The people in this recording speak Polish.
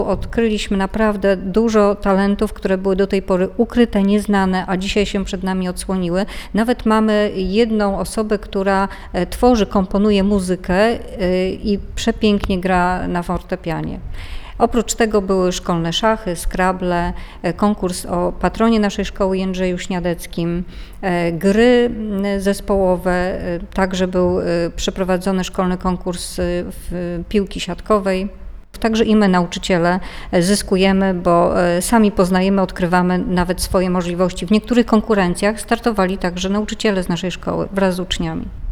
Odkryliśmy naprawdę dużo talentów, które były do tej pory ukryte, nieznane, a dzisiaj się przed nami odsłoniły. Nawet mamy jedną osobę, która tworzy, komponuje muzykę i przepięknie gra na fortepianie. Oprócz tego były szkolne szachy, scrabble, konkurs o patronie naszej szkoły Jędrzeju Śniadeckim, gry zespołowe, także był przeprowadzony szkolny konkurs w piłki siatkowej. Także i my, nauczyciele, zyskujemy, bo sami poznajemy, odkrywamy nawet swoje możliwości. W niektórych konkurencjach startowali także nauczyciele z naszej szkoły wraz z uczniami.